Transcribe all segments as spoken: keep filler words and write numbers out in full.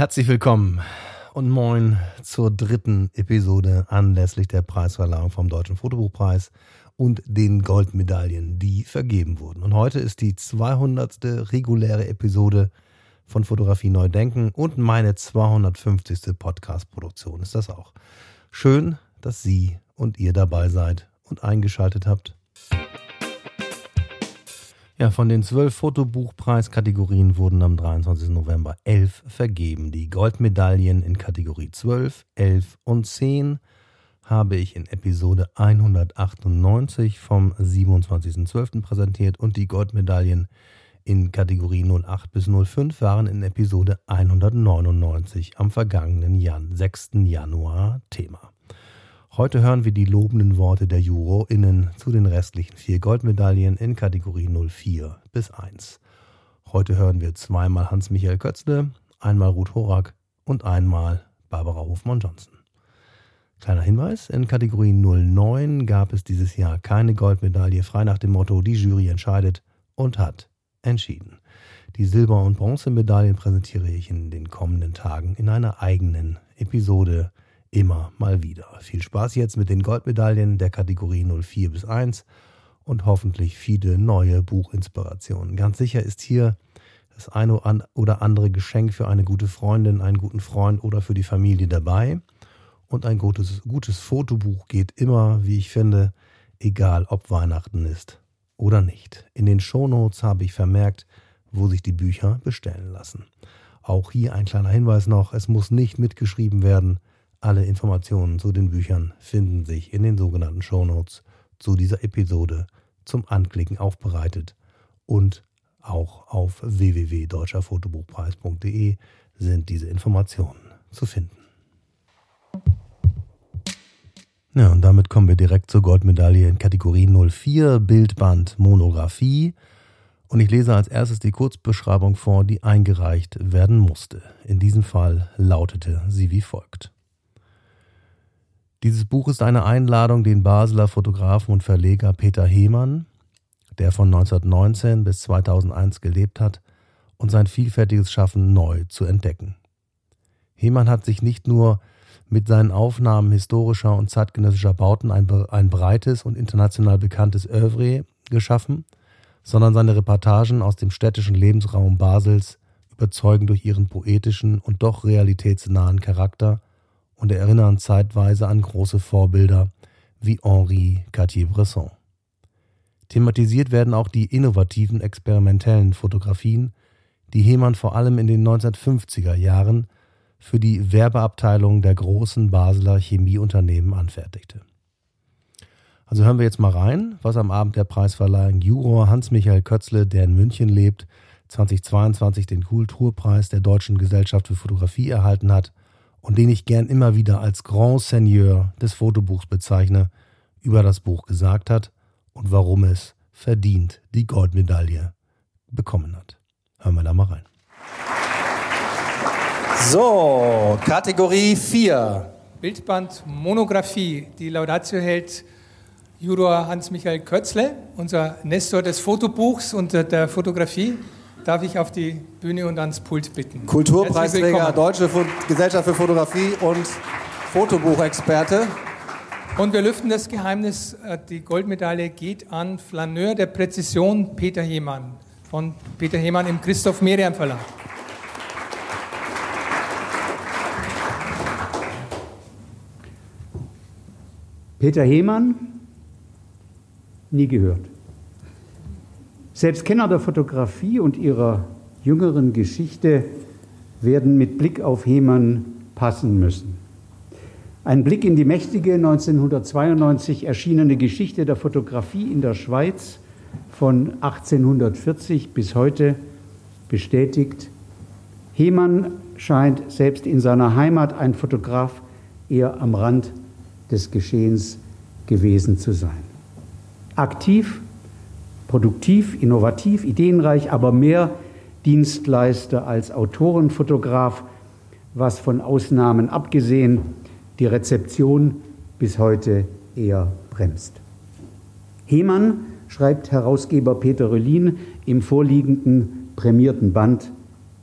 Herzlich willkommen und moin zur dritten Episode anlässlich der Preisverleihung vom Deutschen Fotobuchpreis und den Goldmedaillen, die vergeben wurden. Und heute ist die zweihundertste reguläre Episode von Fotografie neu denken und meine zweihundertfünfzigste Podcast-Produktion ist das auch. Schön, dass Sie und ihr dabei seid und eingeschaltet habt. Ja, von den zwölf Fotobuchpreiskategorien wurden am dreiundzwanzigsten November elf vergeben. Die Goldmedaillen in Kategorie zwölf, elf und zehn habe ich in Episode hundertachtundneunzig vom siebenundzwanzigsten zwölften präsentiert und die Goldmedaillen in Kategorie null acht bis null fünf waren in Episode hundertneunundneunzig am vergangenen Jan- sechsten Januar Thema. Heute hören wir die lobenden Worte der JurorInnen zu den restlichen vier Goldmedaillen in Kategorie null vier bis eins. Heute hören wir zweimal Hans-Michael Kötzle, einmal Ruth Horak und einmal Barbara Hofmann-Johnson. Kleiner Hinweis, in Kategorie null neun gab es dieses Jahr keine Goldmedaille, frei nach dem Motto, die Jury entscheidet und hat entschieden. Die Silber- und Bronzemedaillen präsentiere ich in den kommenden Tagen in einer eigenen Episode immer mal wieder. Viel Spaß jetzt mit den Goldmedaillen der Kategorie null vier bis eins und hoffentlich viele neue Buchinspirationen. Ganz sicher ist hier das eine oder andere Geschenk für eine gute Freundin, einen guten Freund oder für die Familie dabei. Und ein gutes, gutes Fotobuch geht immer, wie ich finde, egal ob Weihnachten ist oder nicht. In den Shownotes habe ich vermerkt, wo sich die Bücher bestellen lassen. Auch hier ein kleiner Hinweis noch, es muss nicht mitgeschrieben werden. Alle Informationen zu den Büchern finden sich in den sogenannten Shownotes zu dieser Episode zum Anklicken aufbereitet und auch auf w w w punkt deutscher fotobuchpreis punkt de sind diese Informationen zu finden. Ja, und damit kommen wir direkt zur Goldmedaille in Kategorie null vier, Bildband Monographie. Und ich lese als erstes die Kurzbeschreibung vor, die eingereicht werden musste. In diesem Fall lautete sie wie folgt. Dieses Buch ist eine Einladung, den Basler Fotografen und Verleger Peter Hemann, der von neunzehnhundertneunzehn bis zweitausendeins gelebt hat, und sein vielfältiges Schaffen neu zu entdecken. Hemann hat sich nicht nur mit seinen Aufnahmen historischer und zeitgenössischer Bauten ein, ein breites und international bekanntes Œuvre geschaffen, sondern seine Reportagen aus dem städtischen Lebensraum Basels überzeugen durch ihren poetischen und doch realitätsnahen Charakter und erinnern zeitweise an große Vorbilder wie Henri Cartier-Bresson. Thematisiert werden auch die innovativen, experimentellen Fotografien, die Hemann vor allem in den neunzehnhundertfünfziger Jahren für die Werbeabteilung der großen Basler Chemieunternehmen anfertigte. Also hören wir jetzt mal rein, was am Abend der Preisverleihung Juror Hans-Michael Kötzle, der in München lebt, zweitausendzweiundzwanzig den Kulturpreis der Deutschen Gesellschaft für Fotografie erhalten hat und den ich gern immer wieder als Grand Seigneur des Fotobuchs bezeichne, über das Buch gesagt hat und warum es verdient die Goldmedaille bekommen hat. Hören wir da mal rein. So, Kategorie vier. Bildband Monographie. Die Laudatio hält Juror Hans-Michael Kötzle, unser Nestor des Fotobuchs und der Fotografie. Darf ich auf die Bühne und ans Pult bitten. Kulturpreisträger, Deutsche Gesellschaft für Fotografie und Fotobuchexperte. Und wir lüften das Geheimnis, die Goldmedaille geht an Flaneur der Präzision Peter Hemann, von Peter Hemann im Christoph Merian Verlag. Peter Hemann, nie gehört. Selbst Kenner der Fotografie und ihrer jüngeren Geschichte werden mit Blick auf Hemann passen müssen. Ein Blick in die mächtige neunzehnhundertzweiundneunzig erschienene Geschichte der Fotografie in der Schweiz von achtzehnhundertvierzig bis heute bestätigt, Hemann scheint selbst in seiner Heimat ein Fotograf eher am Rand des Geschehens gewesen zu sein. Aktiv, produktiv, innovativ, ideenreich, aber mehr Dienstleister als Autorenfotograf, was von Ausnahmen abgesehen die Rezeption bis heute eher bremst. Hemann, schreibt Herausgeber Peter Röllin im vorliegenden prämierten Band,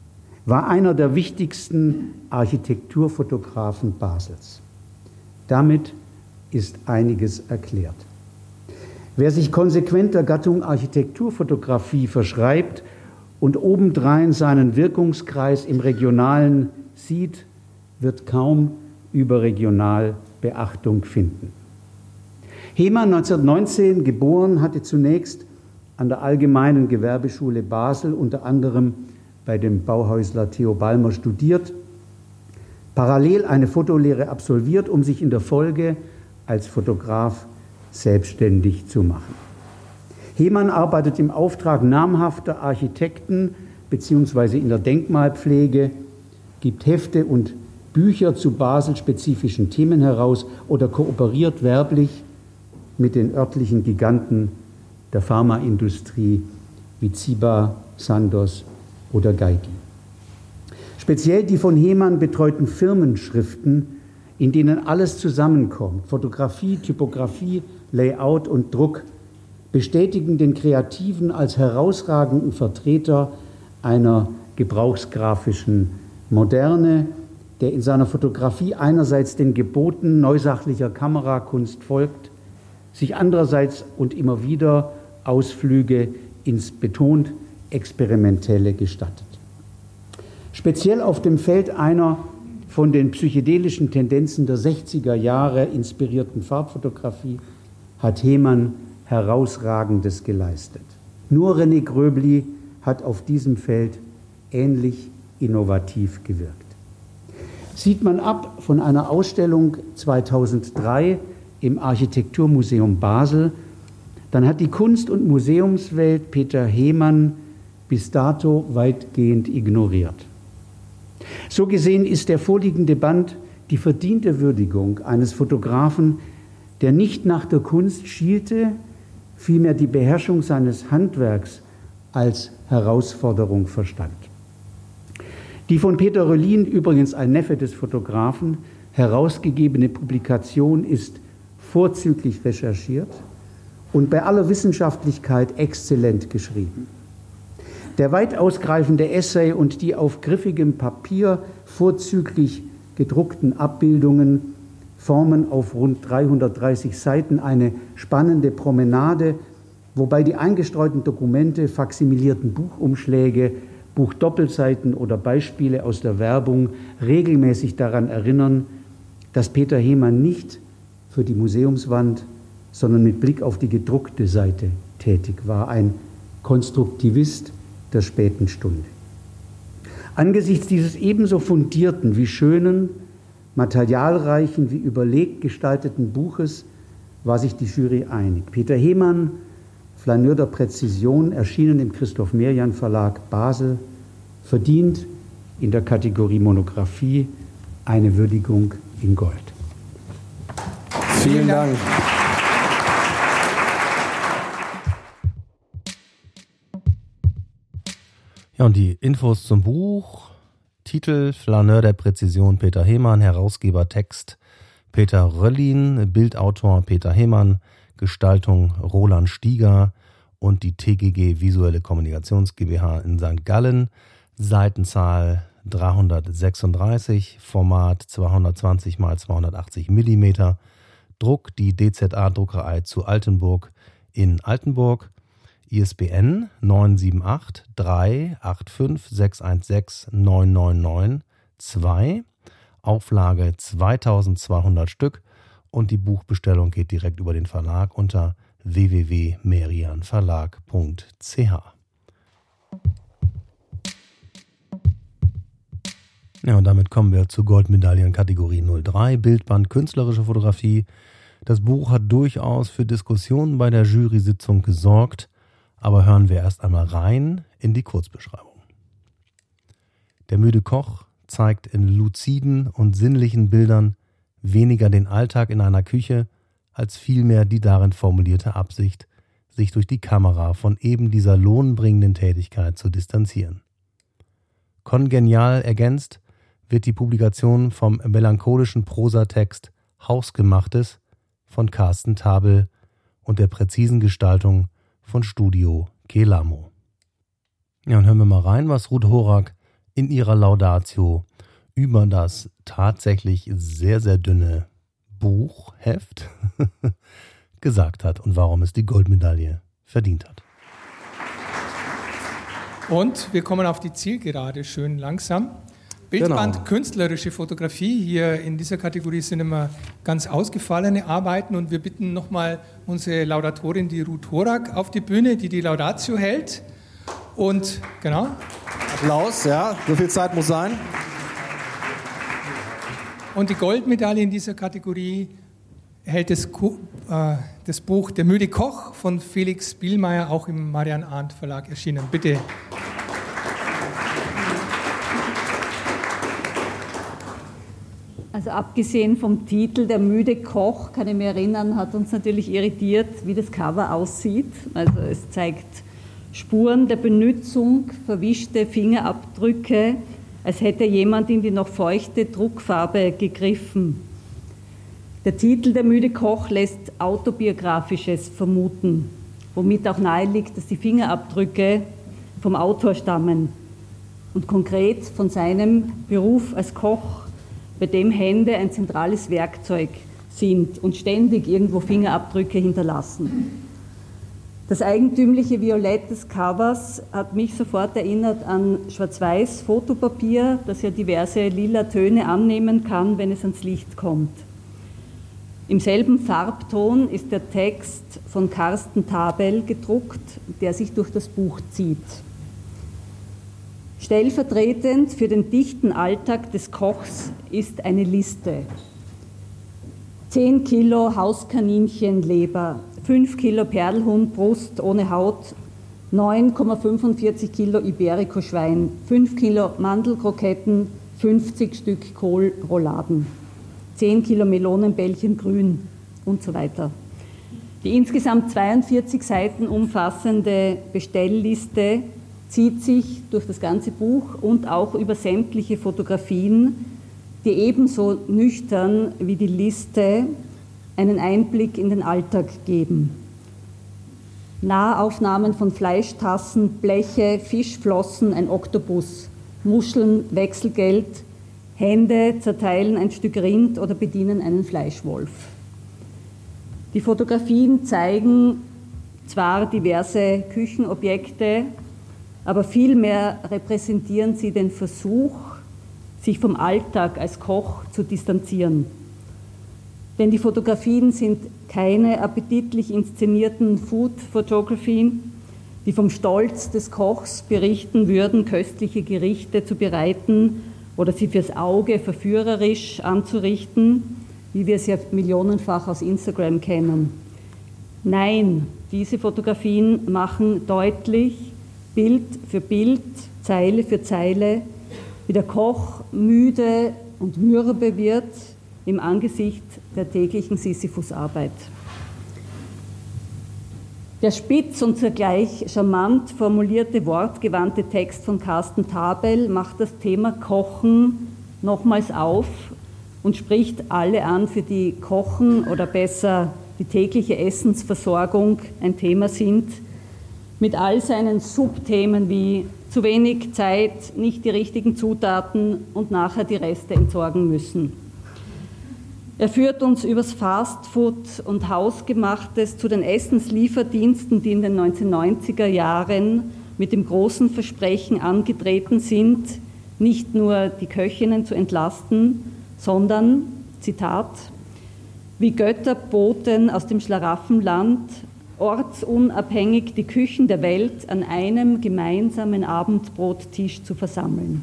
war einer der wichtigsten Architekturfotografen Basels. Damit ist einiges erklärt. Wer sich konsequent der Gattung Architekturfotografie verschreibt und obendrein seinen Wirkungskreis im Regionalen sieht, wird kaum überregional Beachtung finden. Hemann, neunzehnhundertneunzehn geboren, hatte zunächst an der Allgemeinen Gewerbeschule Basel unter anderem bei dem Bauhäusler Theo Balmer studiert, parallel eine Fotolehre absolviert, um sich in der Folge als Fotograf selbstständig zu machen. Hemann arbeitet im Auftrag namhafter Architekten bzw. in der Denkmalpflege, gibt Hefte und Bücher zu Basel-spezifischen Themen heraus oder kooperiert werblich mit den örtlichen Giganten der Pharmaindustrie wie Ziba, Sandoz oder Geigy. Speziell die von Hemann betreuten Firmenschriften, in denen alles zusammenkommt, Fotografie, Typografie, Layout und Druck, bestätigen den Kreativen als herausragenden Vertreter einer gebrauchsgrafischen Moderne, der in seiner Fotografie einerseits den Geboten neusachlicher Kamerakunst folgt, sich andererseits und immer wieder Ausflüge ins betont Experimentelle gestattet. Speziell auf dem Feld einer von den psychedelischen Tendenzen der sechziger Jahre inspirierten Farbfotografie hat Hemann Herausragendes geleistet. Nur René Gröbli hat auf diesem Feld ähnlich innovativ gewirkt. Sieht man ab von einer Ausstellung zweitausenddrei im Architekturmuseum Basel, dann hat die Kunst- und Museumswelt Peter Hemann bis dato weitgehend ignoriert. So gesehen ist der vorliegende Band die verdiente Würdigung eines Fotografen, der nicht nach der Kunst schielte, vielmehr die Beherrschung seines Handwerks als Herausforderung verstand. Die von Peter Röllin, übrigens ein Neffe des Fotografen, herausgegebene Publikation ist vorzüglich recherchiert und bei aller Wissenschaftlichkeit exzellent geschrieben. Der weit ausgreifende Essay und die auf griffigem Papier vorzüglich gedruckten Abbildungen formen auf rund dreihundertdreißig Seiten eine spannende Promenade, wobei die eingestreuten Dokumente, faksimilierten Buchumschläge, Buchdoppelseiten oder Beispiele aus der Werbung regelmäßig daran erinnern, dass Peter Hemann nicht für die Museumswand, sondern mit Blick auf die gedruckte Seite tätig war, ein Konstruktivist der späten Stunde. Angesichts dieses ebenso fundierten wie schönen, materialreichen wie überlegt gestalteten Buches war sich die Jury einig. Peter Hemann, Flaneur der Präzision, erschienen im Christoph Merian Verlag Basel, verdient in der Kategorie Monographie eine Würdigung in Gold. Vielen Dank. Ja, und die Infos zum Buch: Titel Flaneur der Präzision Peter Hemann, Herausgeber Text Peter Röllin, Bildautor Peter Hemann, Gestaltung Roland Stieger und die T G G Visuelle Kommunikations GmbH in Sankt Gallen, Seitenzahl dreihundertsechsunddreißig, Format zweihundertzwanzig mal zweihundertachtzig Millimeter, Druck die D Z A-Druckerei zu Altenburg in Altenburg, I S B N neun sieben acht drei acht fünf sechs eins sechs neun neun neun zwei, Auflage zweitausendzweihundert Stück und die Buchbestellung geht direkt über den Verlag unter w w w punkt merianverlag punkt c h. Ja, und damit kommen wir zur Goldmedaillen-Kategorie null drei, Bildband Künstlerische Fotografie. Das Buch hat durchaus für Diskussionen bei der Jury-Sitzung gesorgt, aber hören wir erst einmal rein in die Kurzbeschreibung. Der müde Koch zeigt in luziden und sinnlichen Bildern weniger den Alltag in einer Küche, als vielmehr die darin formulierte Absicht, sich durch die Kamera von eben dieser lohnbringenden Tätigkeit zu distanzieren. Kongenial ergänzt wird die Publikation vom melancholischen Prosatext Hausgemachtes von Carsten Tabel und der präzisen Gestaltung von Studio Kelamo. Ja, und hören wir mal rein, was Ruth Horak in ihrer Laudatio über das tatsächlich sehr, sehr dünne Buchheft gesagt hat und warum es die Goldmedaille verdient hat. Und wir kommen auf die Zielgerade schön langsam. Bildband, genau. Künstlerische Fotografie. Hier in dieser Kategorie sind immer ganz ausgefallene Arbeiten und wir bitten nochmal unsere Laudatorin, die Ruth Horak, auf die Bühne, die die Laudatio hält. Und genau. Applaus, ja, so viel Zeit muss sein. Und die Goldmedaille in dieser Kategorie hält das, äh, das Buch Der müde Koch von Felix Bielmeier, auch im Marian Arndt Verlag erschienen. Bitte. Also abgesehen vom Titel Der müde Koch, kann ich mich erinnern, hat uns natürlich irritiert, wie das Cover aussieht. Also es zeigt Spuren der Benutzung, verwischte Fingerabdrücke, als hätte jemand in die noch feuchte Druckfarbe gegriffen. Der Titel Der müde Koch lässt Autobiografisches vermuten, womit auch nahe liegt, dass die Fingerabdrücke vom Autor stammen und konkret von seinem Beruf als Koch, bei dem Hände ein zentrales Werkzeug sind und ständig irgendwo Fingerabdrücke hinterlassen. Das eigentümliche Violett des Covers hat mich sofort erinnert an schwarz-weiß Fotopapier, das ja diverse lila Töne annehmen kann, wenn es ans Licht kommt. Im selben Farbton ist der Text von Carsten Tabel gedruckt, der sich durch das Buch zieht. Stellvertretend für den dichten Alltag des Kochs ist eine Liste. zehn Kilo Hauskaninchenleber, fünf Kilo Perlhuhnbrust ohne Haut, neun Komma fünfundvierzig Kilo Iberico-Schwein, fünf Kilo Mandelkroketten, fünfzig Stück Kohlrouladen, zehn Kilo Melonenbällchen grün und so weiter. Die insgesamt zweiundvierzig Seiten umfassende Bestellliste zieht sich durch das ganze Buch und auch über sämtliche Fotografien, die ebenso nüchtern wie die Liste einen Einblick in den Alltag geben. Nahaufnahmen von Fleischtassen, Bleche, Fischflossen, ein Oktopus, Muscheln, Wechselgeld, Hände zerteilen ein Stück Rind oder bedienen einen Fleischwolf. Die Fotografien zeigen zwar diverse Küchenobjekte, aber vielmehr repräsentieren sie den Versuch, sich vom Alltag als Koch zu distanzieren. Denn die Fotografien sind keine appetitlich inszenierten Food-Fotografien, die vom Stolz des Kochs berichten würden, köstliche Gerichte zu bereiten oder sie fürs Auge verführerisch anzurichten, wie wir es ja millionenfach aus Instagram kennen. Nein, diese Fotografien machen deutlich, Bild für Bild, Zeile für Zeile, wie der Koch müde und mürbe wird im Angesicht der täglichen Sisyphusarbeit. Der spitz und zugleich charmant formulierte, wortgewandte Text von Carsten Tabel macht das Thema Kochen nochmals auf und spricht alle an, für die Kochen oder besser die tägliche Essensversorgung ein Thema sind, mit all seinen Subthemen wie zu wenig Zeit, nicht die richtigen Zutaten und nachher die Reste entsorgen müssen. Er führt uns übers Fastfood und Hausgemachtes zu den Essenslieferdiensten, die in den neunzehnhundertneunziger Jahren mit dem großen Versprechen angetreten sind, nicht nur die Köchinnen zu entlasten, sondern, Zitat, wie Götterboten aus dem Schlaraffenland, ortsunabhängig die Küchen der Welt an einem gemeinsamen Abendbrottisch zu versammeln.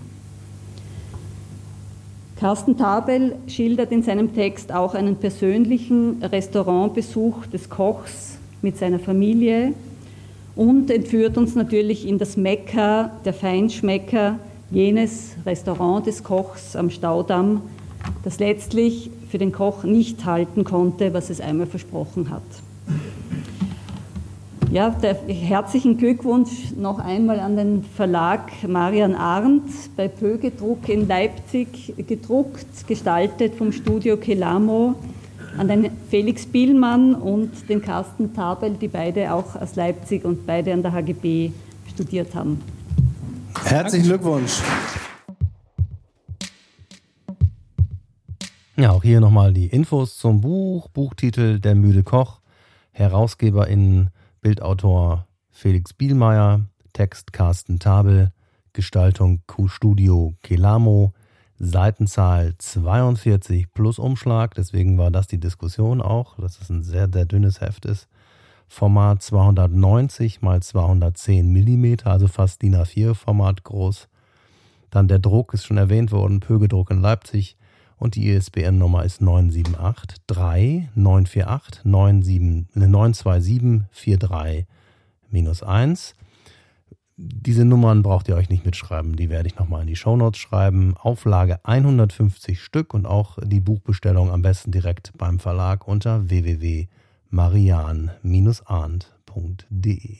Carsten Tabel schildert in seinem Text auch einen persönlichen Restaurantbesuch des Kochs mit seiner Familie und entführt uns natürlich in das Mekka der Feinschmecker, jenes Restaurant des Kochs am Staudamm, das letztlich für den Koch nicht halten konnte, was es einmal versprochen hat. Ja, der, herzlichen Glückwunsch noch einmal an den Verlag Marian Arndt, bei Pöge Druck in Leipzig gedruckt, gestaltet vom Studio Kelamo, an den Felix Bielmann und den Carsten Tabel, die beide auch aus Leipzig und beide an der H G B studiert haben. Herzlichen Glückwunsch. Ja, auch hier nochmal die Infos zum Buch. Buchtitel Der müde Koch. HerausgeberInnen Bildautor Felix Bielmeier. Text Carsten Tabel. Gestaltung Q-Studio Kelamo. Seitenzahl zweiundvierzig plus Umschlag. Deswegen war das die Diskussion auch, dass es ein sehr, sehr dünnes Heft ist. Format zweihundertneunzig mal zweihundertzehn Millimeter, also fast D I N A vier Format groß. Dann der Druck ist schon erwähnt worden, Pögedruck in Leipzig. Und die I S B N-Nummer ist neun sieben acht drei neun vier acht neun zwei sieben vier drei eins. Diese Nummern braucht ihr euch nicht mitschreiben, die werde ich nochmal in die Shownotes schreiben. Auflage hundertfünfzig Stück und auch die Buchbestellung am besten direkt beim Verlag unter w w w punkt marian Bindestrich arndt punkt d e.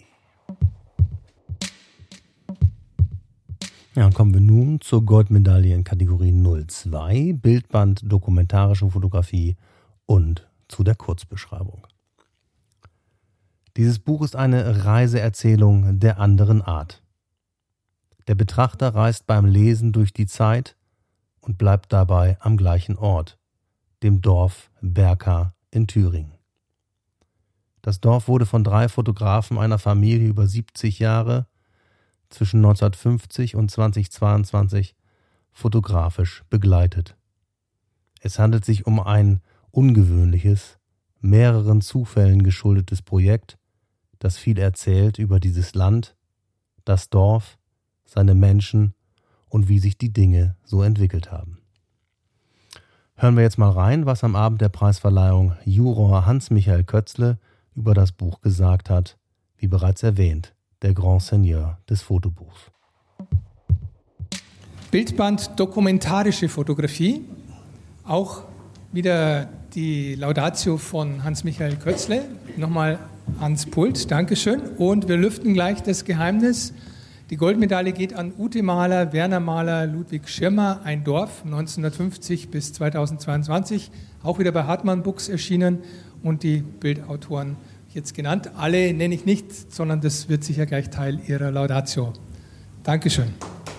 Ja, kommen wir nun zur Goldmedaille in Kategorie null zwei, Bildband, dokumentarische Fotografie und zu der Kurzbeschreibung. Dieses Buch ist eine Reiseerzählung der anderen Art. Der Betrachter reist beim Lesen durch die Zeit und bleibt dabei am gleichen Ort, dem Dorf Berka in Thüringen. Das Dorf wurde von drei Fotografen einer Familie über siebzig Jahre zwischen neunzehnhundertfünfzig und zweitausendzweiundzwanzig fotografisch begleitet. Es handelt sich um ein ungewöhnliches, mehreren Zufällen geschuldetes Projekt, das viel erzählt über dieses Land, das Dorf, seine Menschen und wie sich die Dinge so entwickelt haben. Hören wir jetzt mal rein, was am Abend der Preisverleihung Juror Hans-Michael Kötzle über das Buch gesagt hat, wie bereits erwähnt, der Grand Seigneur des Fotobuchs. Bildband dokumentarische Fotografie, auch wieder die Laudatio von Hans-Michael Kötzle, nochmal ans Pult, Dankeschön. Und wir lüften gleich das Geheimnis. Die Goldmedaille geht an Ute Mahler, Werner Mahler, Ludwig Schirmer, Ein Dorf, neunzehnhundertfünfzig bis zweitausendzweiundzwanzig, auch wieder bei Hartmann Books erschienen und die Bildautoren jetzt genannt. Alle nenne ich nicht, sondern das wird sicher gleich Teil ihrer Laudatio. Dankeschön.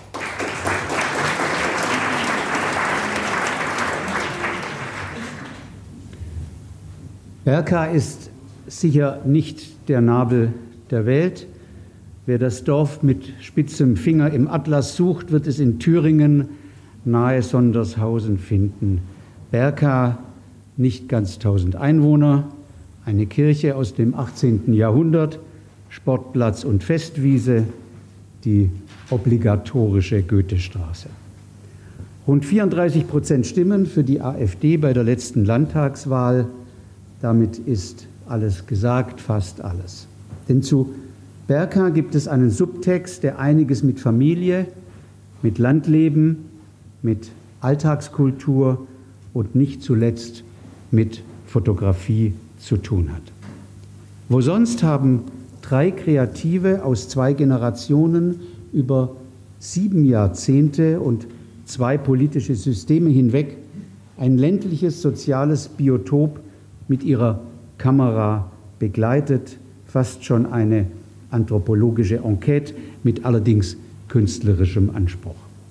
Berka ist sicher nicht der Nabel der Welt. Wer das Dorf mit spitzem Finger im Atlas sucht, wird es in Thüringen nahe Sondershausen finden. Berka, nicht ganz tausend Einwohner, eine Kirche aus dem achtzehnten Jahrhundert, Sportplatz und Festwiese, die obligatorische Goethestraße. Rund vierunddreißig Prozent Stimmen für die AfD bei der letzten Landtagswahl. Damit ist alles gesagt, fast alles. Denn zu Berka gibt es einen Subtext, der einiges mit Familie, mit Landleben, mit Alltagskultur und nicht zuletzt mit Fotografie zu tun hat. Wo sonst haben drei Kreative aus zwei Generationen über sieben Jahrzehnte und zwei politische Systeme hinweg ein ländliches soziales Biotop mit ihrer Kamera begleitet, fast schon eine anthropologische Enquete mit allerdings künstlerischem Anspruch.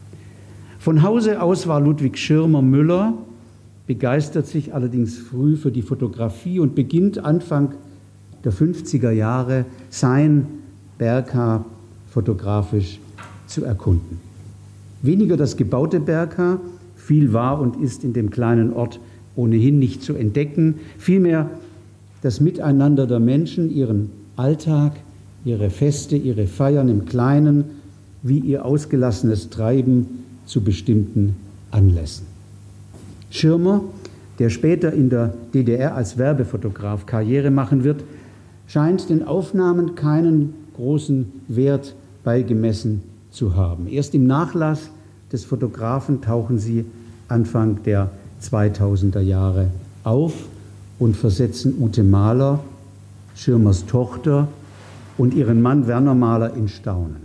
Von Hause aus war Ludwig Schirmer Müller, begeistert sich allerdings früh für die Fotografie und beginnt Anfang der fünfziger Jahre sein Berka fotografisch zu erkunden. Weniger das gebaute Berka, viel war und ist in dem kleinen Ort ohnehin nicht zu entdecken, vielmehr das Miteinander der Menschen, ihren Alltag, ihre Feste, ihre Feiern im Kleinen, wie ihr ausgelassenes Treiben zu bestimmten Anlässen. Schirmer, der später in der D D R als Werbefotograf Karriere machen wird, scheint den Aufnahmen keinen großen Wert beigemessen zu haben. Erst im Nachlass des Fotografen tauchen sie Anfang der zweitausender Jahre auf und versetzen Ute Mahler, Schirmers Tochter, und ihren Mann Werner Mahler in Staunen.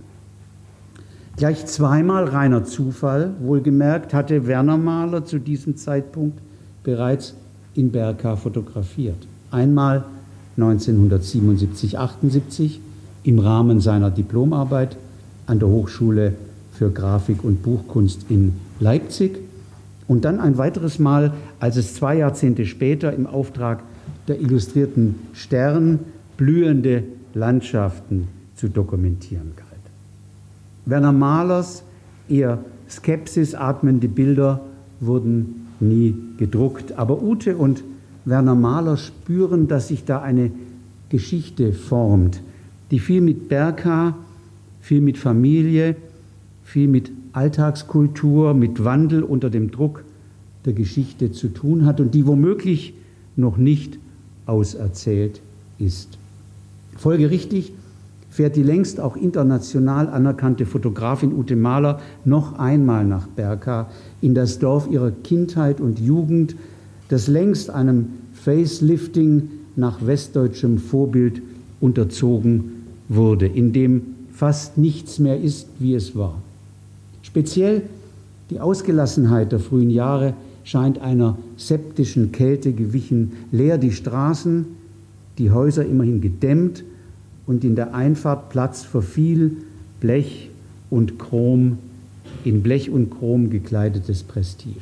Gleich zweimal, reiner Zufall, wohlgemerkt, hatte Werner Mahler zu diesem Zeitpunkt bereits in Berka fotografiert. Einmal neunzehnhundertsiebenundsiebzig achtundsiebzig im Rahmen seiner Diplomarbeit an der Hochschule für Grafik und Buchkunst in Leipzig Und dann ein weiteres Mal, als es zwei Jahrzehnte später im Auftrag der Illustrierten Stern blühende Landschaften zu dokumentieren galt. Werner Mahlers eher Skepsis atmende Bilder wurden nie gedruckt, aber Ute und Werner Mahler spüren, dass sich da eine Geschichte formt, die viel mit Berka, viel mit Familie, viel mit Alltagskultur, mit Wandel unter dem Druck der Geschichte zu tun hat und die womöglich noch nicht auserzählt ist. Folgerichtig fährt die längst auch international anerkannte Fotografin Ute Mahler noch einmal nach Berka, in das Dorf ihrer Kindheit und Jugend, das längst einem Facelifting nach westdeutschem Vorbild unterzogen wurde, in dem fast nichts mehr ist, wie es war. Speziell die Ausgelassenheit der frühen Jahre scheint einer septischen Kälte gewichen, leer die Straßen, die Häuser immerhin gedämmt und in der Einfahrt Platz für viel Blech und Chrom, in Blech und Chrom gekleidetes Prestige.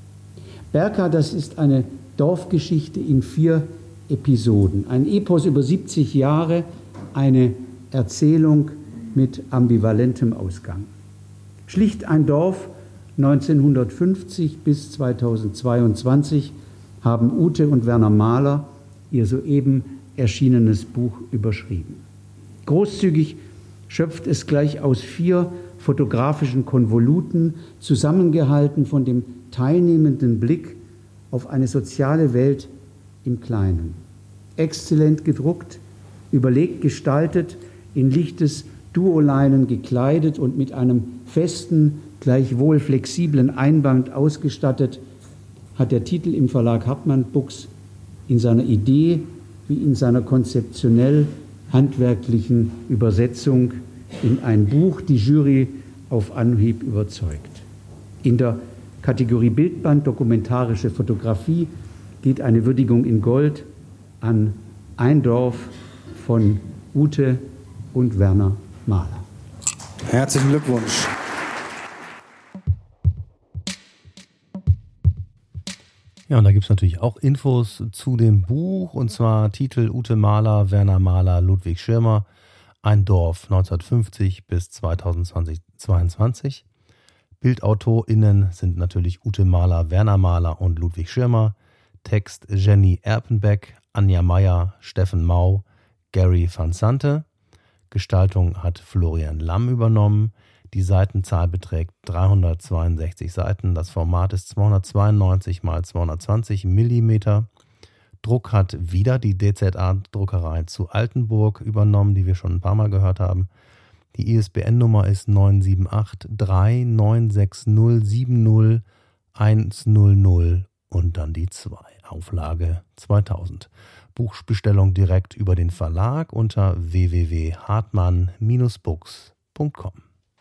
Berka, das ist eine Dorfgeschichte in vier Episoden, ein Epos über siebzig Jahre, eine Erzählung mit ambivalentem Ausgang. Schlicht ein Dorf, neunzehnhundertfünfzig bis zweitausendzweiundzwanzig haben Ute und Werner Mahler ihr soeben erschienenes Buch überschrieben. Großzügig schöpft es gleich aus vier fotografischen Konvoluten, zusammengehalten von dem teilnehmenden Blick auf eine soziale Welt im Kleinen. Exzellent gedruckt, überlegt gestaltet, in lichtes Duoleinen gekleidet und mit einem festen, gleichwohl flexiblen Einband ausgestattet, hat der Titel im Verlag Hartmann Books in seiner Idee wie in seiner konzeptionell handwerklichen Übersetzung in ein Buch die Jury auf Anhieb überzeugt. In der Kategorie Bildband dokumentarische Fotografie geht eine Würdigung in Gold an Ein Dorf von Ute und Werner Mahler. Herzlichen Glückwunsch. Ja, und da gibt es natürlich auch Infos zu dem Buch, und zwar Titel Ute Mahler, Werner Mahler, Ludwig Schirmer, Ein Dorf neunzehnhundertfünfzig bis zweitausendzweiundzwanzig. BildautorInnen sind natürlich Ute Mahler, Werner Mahler und Ludwig Schirmer. Text Jenny Erpenbeck, Anja Meyer, Steffen Mau, Gary van Sante. Gestaltung hat Florian Lamm übernommen. Die Seitenzahl beträgt dreihundertzweiundsechzig Seiten. Das Format ist zweihundertzweiundneunzig mal zweihundertzwanzig Millimeter. Druck hat wieder die D Z A-Druckerei zu Altenburg übernommen, die wir schon ein paar Mal gehört haben. Die I S B N-Nummer ist neun sieben acht drei neun sechs null sieben null eins null null und dann die zwei. Auflage zweitausend. Buchbestellung direkt über den Verlag unter w w w punkt hartmann Bindestrich books punkt com.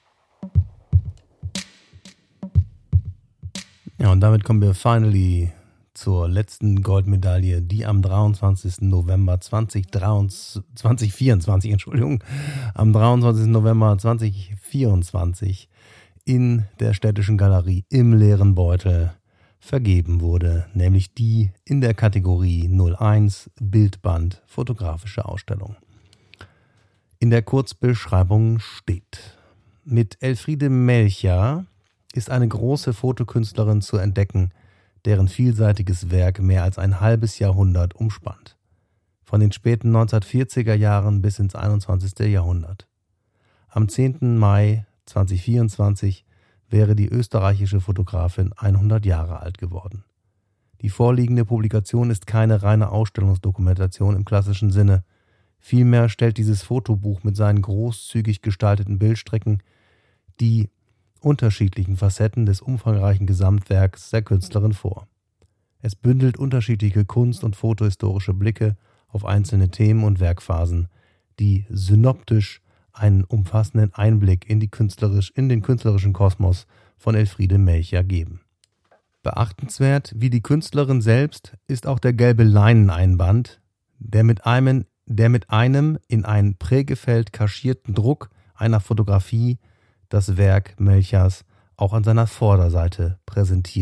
Ja, und damit kommen wir finally zur letzten Goldmedaille, die am dreiundzwanzigsten November zweitausendvierundzwanzig, Entschuldigung, am dreiundzwanzigsten November zweitausendvierundzwanzig in der Städtischen Galerie im Leeren Beutel vergeben wurde, nämlich die in der Kategorie null eins Bildband fotografische Ausstellung. In der Kurzbeschreibung steht: Mit Elfriede Melcher ist eine große Fotokünstlerin zu entdecken, deren vielseitiges Werk mehr als ein halbes Jahrhundert umspannt. Von den späten neunzehnhundertvierziger Jahren bis ins einundzwanzigste Jahrhundert. Am zehnten Mai zweitausendvierundzwanzig wäre die österreichische Fotografin hundert Jahre alt geworden. Die vorliegende Publikation ist keine reine Ausstellungsdokumentation im klassischen Sinne. Vielmehr stellt dieses Fotobuch mit seinen großzügig gestalteten Bildstrecken die unterschiedlichen Facetten des umfangreichen Gesamtwerks der Künstlerin vor. Es bündelt unterschiedliche kunst- und fotohistorische Blicke auf einzelne Themen und Werkphasen, die synoptisch einen umfassenden Einblick in, die künstlerisch, in den künstlerischen Kosmos von Elfriede Melcher geben. Beachtenswert wie die Künstlerin selbst ist auch der gelbe Leineneinband, der mit einem, der mit einem in ein Prägefeld kaschierten Druck einer Fotografie das Werk Melchers auch an seiner Vorderseite präsentiert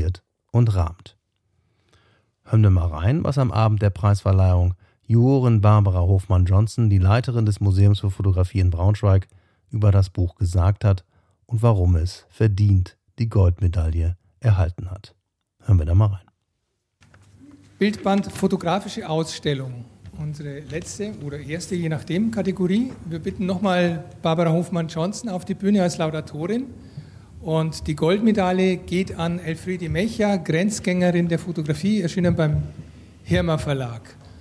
und rahmt. Hören wir mal rein, was am Abend der Preisverleihung Jurorin Barbara Hofmann-Johnson, die Leiterin des Museums für Fotografie in Braunschweig, über das Buch gesagt hat und warum es verdient die Goldmedaille erhalten hat. Hören wir da mal rein. Bildband Fotografische Ausstellung. Unsere letzte oder erste, je nachdem, Kategorie. Wir bitten nochmal Barbara Hofmann-Johnson auf die Bühne als Laudatorin. Und die Goldmedaille geht an Elfriede Mecher, Grenzgängerin der Fotografie, erschienen beim Hirmer Verlag.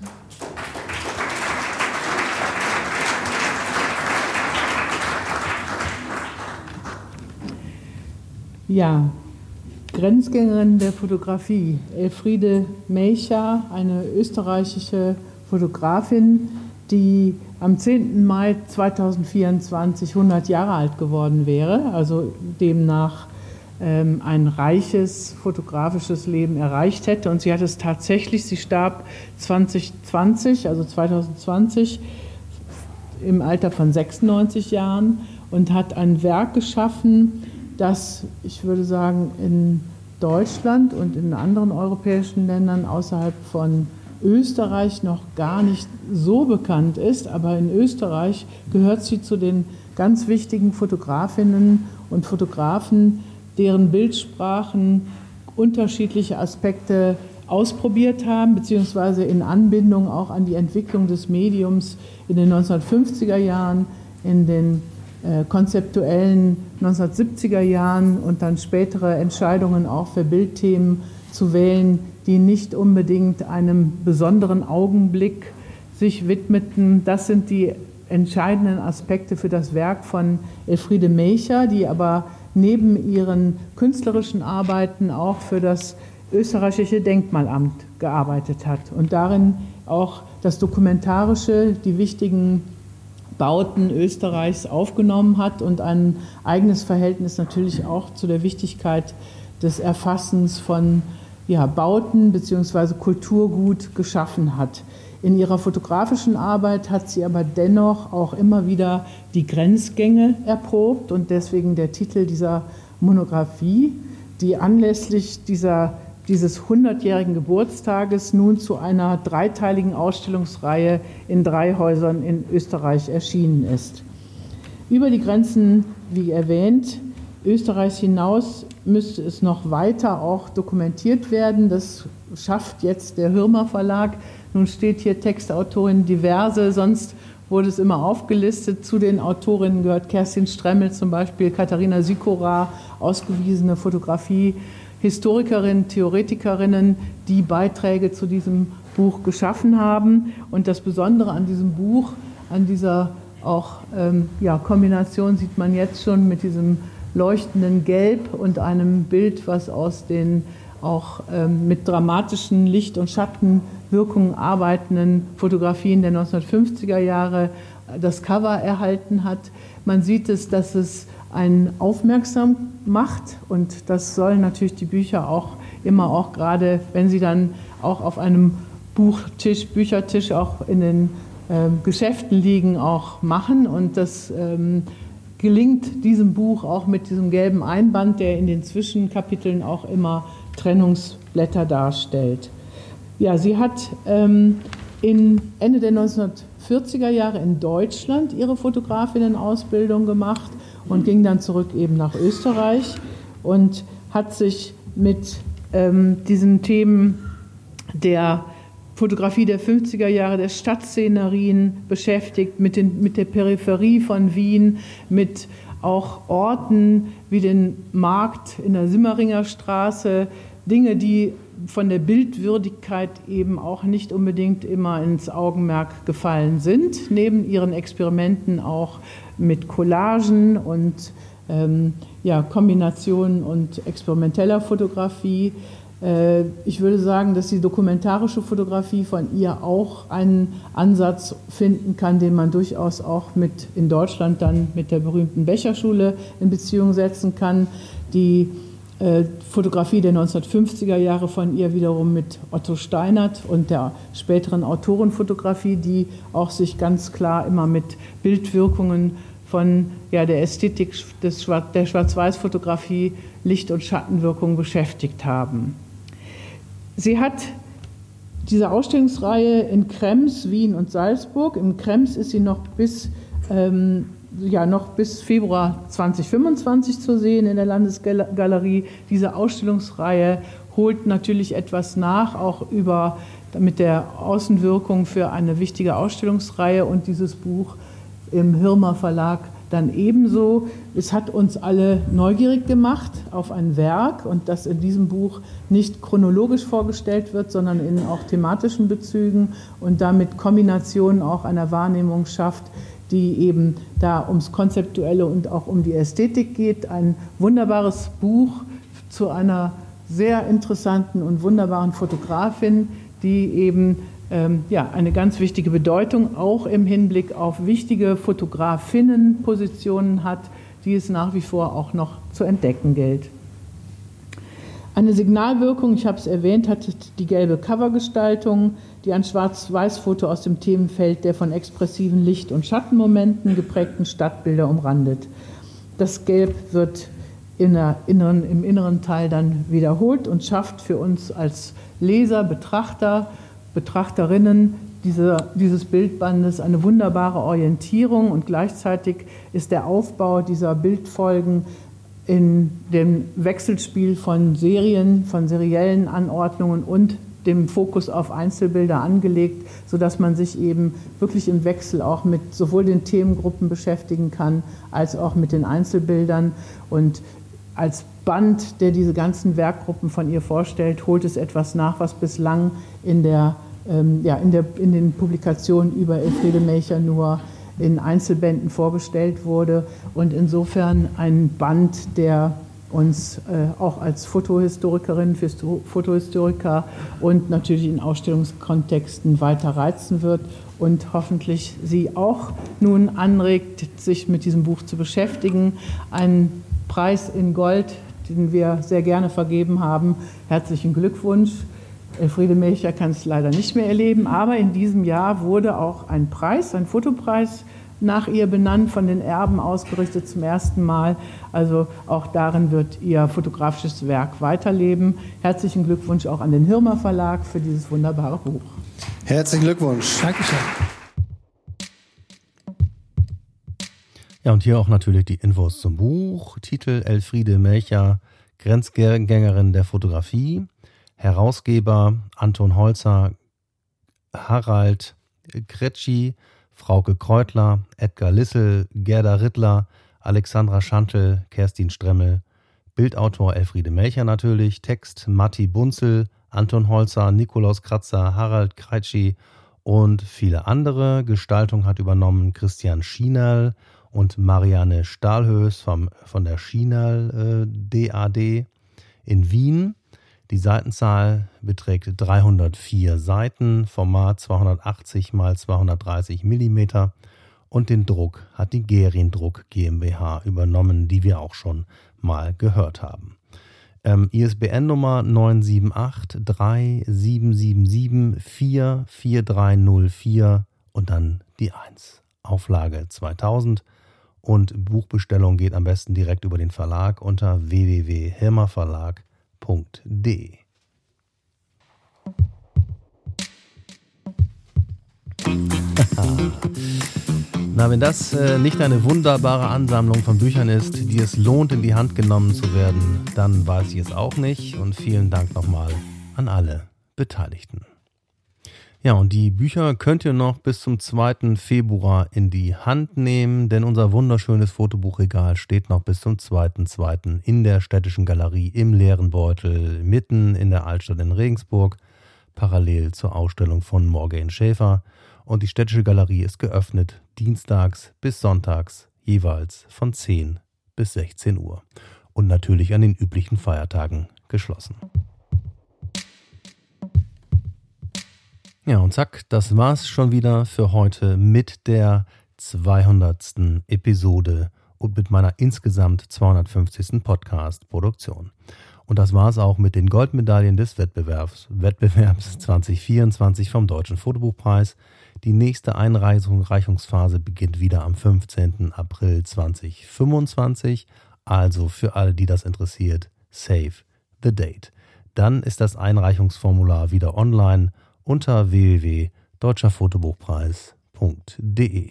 Ja, Grenzgängerin der Fotografie, Elfriede Mecher, eine österreichische Fotografin, die am zehnten Mai zweitausendvierundzwanzig hundert Jahre alt geworden wäre, also demnach ähm, ein reiches fotografisches Leben erreicht hätte. Und sie hat es tatsächlich, sie starb zwanzig zwanzig, also zweitausendzwanzig, im Alter von sechsundneunzig Jahren und hat ein Werk geschaffen, das, ich würde sagen, in Deutschland und in anderen europäischen Ländern außerhalb von Österreich noch gar nicht so bekannt ist, aber in Österreich gehört sie zu den ganz wichtigen Fotografinnen und Fotografen, deren Bildsprachen unterschiedliche Aspekte ausprobiert haben, beziehungsweise in Anbindung auch an die Entwicklung des Mediums in den neunzehnhundertfünfziger Jahren, in den äh, konzeptuellen neunzehnhundertsiebziger Jahren und dann spätere Entscheidungen auch für Bildthemen zu wählen, die nicht unbedingt einem besonderen Augenblick sich widmeten. Das sind die entscheidenden Aspekte für das Werk von Elfriede Mecher, die aber neben ihren künstlerischen Arbeiten auch für das österreichische Denkmalamt gearbeitet hat und darin auch das Dokumentarische, die wichtigen Bauten Österreichs aufgenommen hat und ein eigenes Verhältnis natürlich auch zu der Wichtigkeit des Erfassens von ja, Bauten bzw. Kulturgut geschaffen hat. In ihrer fotografischen Arbeit hat sie aber dennoch auch immer wieder die Grenzgänge erprobt und deswegen der Titel dieser Monographie, die anlässlich dieser, dieses hundertjährigen Geburtstages nun zu einer dreiteiligen Ausstellungsreihe in drei Häusern in Österreich erschienen ist. Über die Grenzen, wie erwähnt, Österreichs hinaus müsste es noch weiter auch dokumentiert werden. Das schafft jetzt der Hirmer Verlag. Nun steht hier Textautorin diverse, sonst wurde es immer aufgelistet. Zu den Autorinnen gehört Kerstin Stremmel zum Beispiel, Katharina Sikora, ausgewiesene Fotografie, Historikerinnen, Theoretikerinnen, die Beiträge zu diesem Buch geschaffen haben. Und das Besondere an diesem Buch, an dieser auch ähm, ja, Kombination sieht man jetzt schon mit diesem leuchtenden Gelb und einem Bild, was aus den auch ähm, mit dramatischen Licht- und Schattenwirkungen arbeitenden Fotografien der neunzehnhundertfünfziger Jahre das Cover erhalten hat. Man sieht es, dass es einen aufmerksam macht und das sollen natürlich die Bücher auch immer auch gerade, wenn sie dann auch auf einem Buchtisch, Büchertisch auch in den ähm, Geschäften liegen, auch machen und das ähm, gelingt diesem Buch auch mit diesem gelben Einband, der in den Zwischenkapiteln auch immer Trennungsblätter darstellt. Ja, sie hat ähm, in Ende der neunzehnhundertvierziger Jahre in Deutschland ihre Fotografinnenausbildung gemacht und ging dann zurück eben nach Österreich und hat sich mit ähm, diesen Themen der Fotografie der fünfziger Jahre, der Stadtszenerien beschäftigt, mit, den, mit der Peripherie von Wien, mit auch Orten wie den Markt in der Simmeringer Straße, Dinge, die von der Bildwürdigkeit eben auch nicht unbedingt immer ins Augenmerk gefallen sind, neben ihren Experimenten auch mit Collagen und ähm, ja, Kombinationen und experimenteller Fotografie. Ich würde sagen, dass die dokumentarische Fotografie von ihr auch einen Ansatz finden kann, den man durchaus auch mit in Deutschland dann mit der berühmten Becher-Schule in Beziehung setzen kann. Die äh, Fotografie der neunzehnhundertfünfziger Jahre von ihr wiederum mit Otto Steinert und der späteren Autorenfotografie, die auch sich ganz klar immer mit Bildwirkungen von ja, der Ästhetik des Schwarz- der Schwarz-Weiß-Fotografie, Licht- und Schattenwirkung beschäftigt haben. sie hat diese Ausstellungsreihe in Krems, Wien und Salzburg. In Krems ist sie noch bis, ähm, ja, noch bis Februar zweitausendfünfundzwanzig zu sehen in der Landesgalerie. Diese Ausstellungsreihe holt natürlich etwas nach, auch über, mit der Außenwirkung für eine wichtige Ausstellungsreihe, und dieses Buch im Hirmer Verlag dann ebenso. Es hat uns alle neugierig gemacht auf ein Werk, und das in diesem Buch nicht chronologisch vorgestellt wird, sondern in auch thematischen Bezügen und damit Kombinationen auch einer Wahrnehmung schafft, die eben da ums Konzeptuelle und auch um die Ästhetik geht. Ein wunderbares Buch zu einer sehr interessanten und wunderbaren Fotografin, die eben ähm, ja, eine ganz wichtige Bedeutung auch im Hinblick auf wichtige Fotografinnenpositionen hat, die es nach wie vor auch noch zu entdecken gilt. Eine Signalwirkung, ich habe es erwähnt, hat die gelbe Covergestaltung, die ein Schwarz-Weiß-Foto aus dem Themenfeld der von expressiven Licht- und Schattenmomenten geprägten Stadtbilder umrandet. Das Gelb wird in der inneren, im inneren Teil dann wiederholt und schafft für uns als Leser, Betrachter, Betrachterinnen diese, dieses Bildbandes eine wunderbare Orientierung, und gleichzeitig ist der Aufbau dieser Bildfolgen in dem Wechselspiel von Serien, von seriellen Anordnungen und dem Fokus auf Einzelbilder angelegt, sodass man sich eben wirklich im Wechsel auch mit sowohl den Themengruppen beschäftigen kann, als auch mit den Einzelbildern. Und als Band, der diese ganzen Werkgruppen von ihr vorstellt, holt es etwas nach, was bislang in, der, ähm, ja, in, der, in den Publikationen über Elfriede Melcher nur in Einzelbänden vorgestellt wurde, und insofern ein Band, der uns äh, auch als Fotohistorikerin, für Fotohistoriker und natürlich in Ausstellungskontexten weiter reizen wird und hoffentlich Sie auch nun anregt, sich mit diesem Buch zu beschäftigen. Ein Preis in Gold, den wir sehr gerne vergeben haben. Herzlichen Glückwunsch. Elfriede Melcher kann es leider nicht mehr erleben, aber in diesem Jahr wurde auch ein Preis, ein Fotopreis nach ihr benannt, von den Erben ausgerichtet zum ersten Mal. Also auch darin wird ihr fotografisches Werk weiterleben. Herzlichen Glückwunsch auch an den Hirmer Verlag für dieses wunderbare Buch. Herzlichen Glückwunsch. Dankeschön. Ja, und hier auch natürlich die Infos zum Buch. Titel: Elfriede Melcher, Grenzgängerin der Fotografie. Herausgeber Anton Holzer, Harald Kretschi, Frauke Kreutler, Edgar Lissel, Gerda Rittler, Alexandra Schantel, Kerstin Stremmel. Bildautor Elfriede Melcher natürlich. Text Matti Bunzel, Anton Holzer, Nikolaus Kratzer, Harald Kretschi und viele andere. Gestaltung hat übernommen Christian Schienerl und Marianne Stahlhös vom, von der Schienerl äh, D A D in Wien. Die Seitenzahl beträgt dreihundertvier Seiten, Format zweihundertachtzig mal zweihundertdreißig Millimeter, und den Druck hat die Geriendruck GmbH übernommen, die wir auch schon mal gehört haben. Ähm, I S B N-Nummer neun sieben acht drei sieben sieben sieben vier vier drei null vier und dann die eins. Auflage zweitausend, und Buchbestellung geht am besten direkt über den Verlag unter w w w punkt hirmerverlag punkt de. Na, wenn das äh, nicht eine wunderbare Ansammlung von Büchern ist, die es lohnt, in die Hand genommen zu werden, dann weiß ich es auch nicht. Und vielen Dank nochmal an alle Beteiligten. Ja, und die Bücher könnt ihr noch bis zum zweiten Februar in die Hand nehmen, denn unser wunderschönes Fotobuchregal steht noch bis zum zweiten zweiten in der Städtischen Galerie im leeren Beutel, mitten in der Altstadt in Regensburg, parallel zur Ausstellung von Morgan Schäfer. Und die Städtische Galerie ist geöffnet dienstags bis sonntags, jeweils von zehn bis sechzehn Uhr. Und natürlich an den üblichen Feiertagen geschlossen. Ja, und zack, das war's schon wieder für heute mit der zweihundertsten Episode und mit meiner insgesamt zweihundertfünfzigsten Podcast-Produktion. Und das war's auch mit den Goldmedaillen des Wettbewerbs, Wettbewerbs zwanzig vierundzwanzig vom Deutschen Fotobuchpreis. Die nächste Einreichungsphase beginnt wieder am fünfzehnten April zweitausendfünfundzwanzig. Also für alle, die das interessiert, save the date. dann ist das Einreichungsformular wieder online unter w w w punkt deutscher fotobuchpreis punkt de.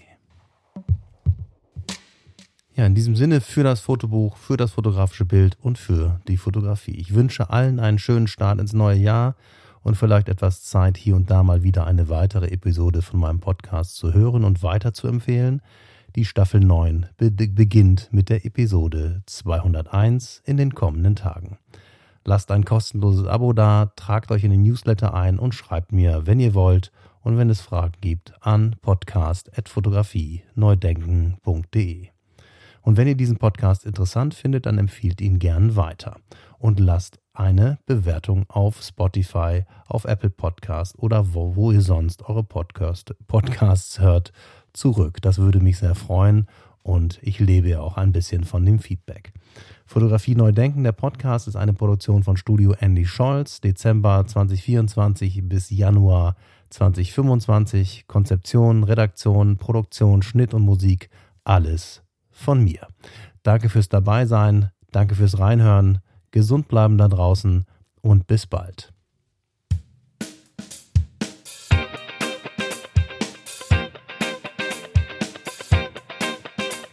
Ja, in diesem Sinne für das Fotobuch, für das fotografische Bild und für die Fotografie. Ich wünsche allen einen schönen Start ins neue Jahr und vielleicht etwas Zeit, hier und da mal wieder eine weitere Episode von meinem Podcast zu hören und weiter zu empfehlen. Die Staffel neun be- beginnt mit der Episode zweihunderteins in den kommenden Tagen. Lasst ein kostenloses Abo da, tragt euch in den Newsletter ein und schreibt mir, wenn ihr wollt und wenn es Fragen gibt, an podcast at fotografie neudenken punkt de. Und wenn ihr diesen Podcast interessant findet, dann empfiehlt ihn gern weiter und lasst eine Bewertung auf Spotify, auf Apple Podcast oder wo, wo ihr sonst eure Podcast, Podcasts hört, zurück. Das würde mich sehr freuen und ich lebe ja auch ein bisschen von dem Feedback. Fotografie neu denken, der Podcast ist eine Produktion von Studio Andy Scholz, Dezember zwanzig vierundzwanzig bis Januar zwanzig fünfundzwanzig. Konzeption, Redaktion, Produktion, Schnitt und Musik, alles von mir. Danke fürs Dabeisein, danke fürs Reinhören, gesund bleiben da draußen und bis bald.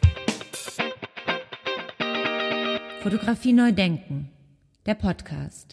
Fotografie neu denken, der Podcast.